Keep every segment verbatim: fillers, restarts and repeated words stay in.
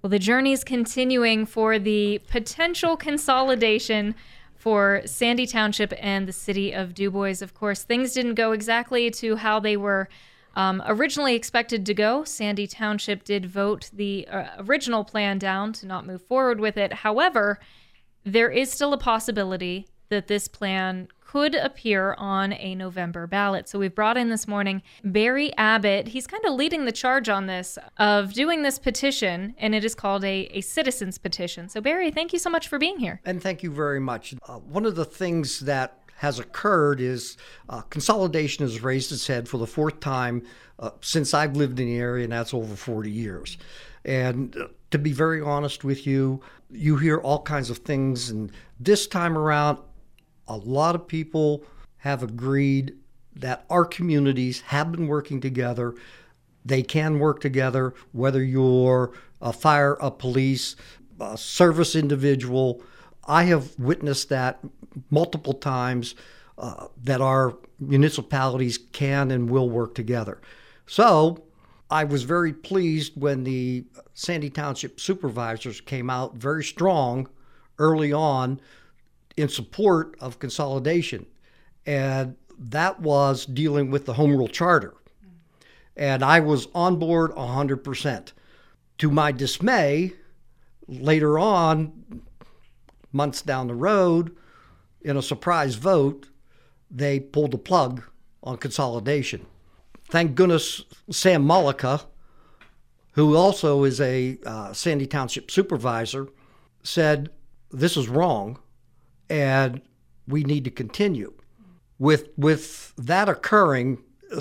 Well, the journey is continuing for the potential consolidation for Sandy Township and the city of DuBois. Of course, things didn't go exactly to how they were um, originally expected to go. Sandy Township did vote the uh, original plan down to not move forward with it. However, there is still a possibility that this plan could appear on a November ballot. So we've brought in this morning Barry Abbott. He's kind of leading the charge on this, of doing this petition, and it is called a, a citizen's petition. So Barry, thank you so much for being here. And thank you very much. Uh, one of the things that has occurred is uh, consolidation has raised its head for the fourth time uh, since I've lived in the area, and that's over forty years. And uh, to be very honest with you, you hear all kinds of things, and this time around, a lot of people have agreed that our communities have been working together. They can work together, whether you're a fire, a police, a service individual. I have witnessed that multiple times, uh, that our municipalities can and will work together. So I was very pleased when the Sandy Township supervisors came out very strong early on in support of consolidation. And that was dealing with the Home Rule Charter. And I was on board one hundred percent. To my dismay, later on, months down the road, in a surprise vote, they pulled the plug on consolidation. Thank goodness Sam Mullica, who also is a uh, Sandy Township supervisor, said, this is wrong, and we need to continue. With with that occurring,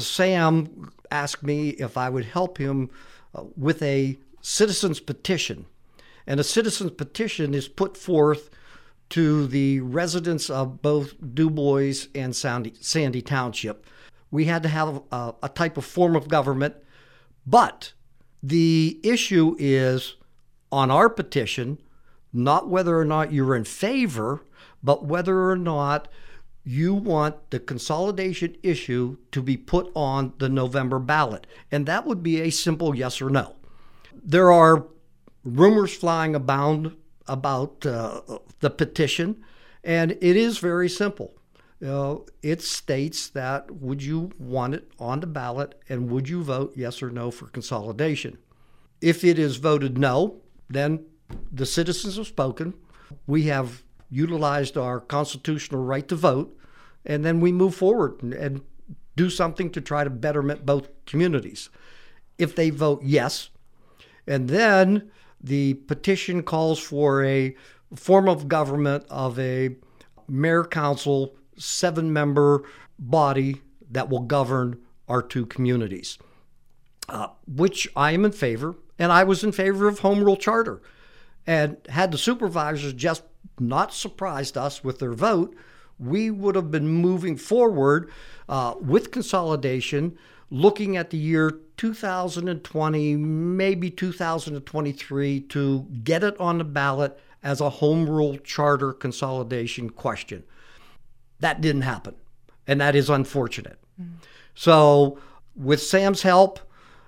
Sam asked me if I would help him uh, with a citizen's petition. And a citizen's petition is put forth to the residents of both DuBois and Sandy, Sandy Township. We had to have a, a type of form of government, but the issue is on our petition, not whether or not you're in favor, but whether or not you want the consolidation issue to be put on the November ballot. And that would be a simple yes or no. There are rumors flying abound about uh, the petition, and it is very simple. Uh, it states that would you want it on the ballot, and would you vote yes or no for consolidation? If it is voted no, then the citizens have spoken. We have utilized our constitutional right to vote, and then we move forward and, and do something to try to betterment both communities. If they vote yes, and then the petition calls for a form of government of a mayor council, seven-member body that will govern our two communities, uh, which I am in favor, and I was in favor of Home Rule Charter. And had the supervisors just not surprised us with their vote, we would have been moving forward uh, with consolidation, looking at the year two thousand twenty, maybe two thousand twenty-three, to get it on the ballot as a Home Rule Charter consolidation question. That didn't happen, and that is unfortunate. Mm. So with Sam's help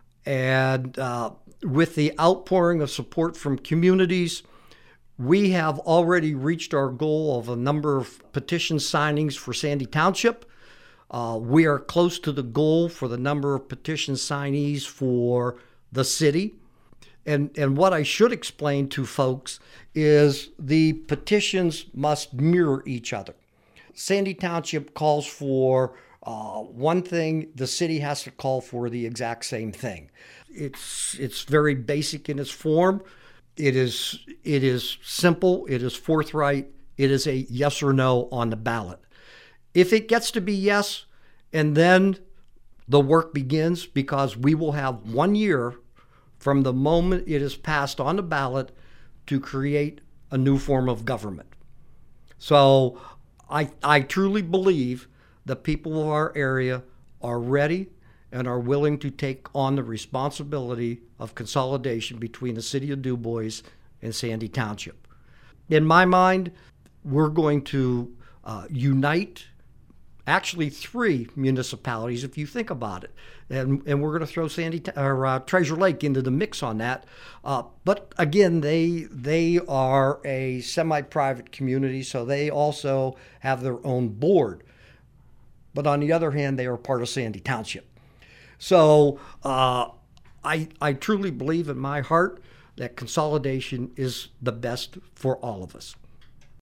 and uh, with the outpouring of support from communities, we have already reached our goal of a number of petition signings for Sandy Township. Uh, we are close to the goal for the number of petition signees for the city. And, and what I should explain to folks is the petitions must mirror each other. Sandy Township calls for uh, one thing, the city has to call for the exact same thing. It's it's very basic in its form. It is it is simple. It is forthright. It is a yes or no on the ballot. If it gets to be yes, and then the work begins, because we will have one year from the moment it is passed on the ballot to create a new form of government. So I I truly believe the people of our area are ready and are willing to take on the responsibility of consolidation between the city of DuBois and Sandy Township. In my mind, we're going to uh, unite actually three municipalities if you think about it. And, and we're going to throw Sandy or uh, Treasure Lake into the mix on that. Uh, but again, they they are a semi-private community, so they also have their own board. But on the other hand, they are part of Sandy Township. So uh, I I truly believe in my heart that consolidation is the best for all of us.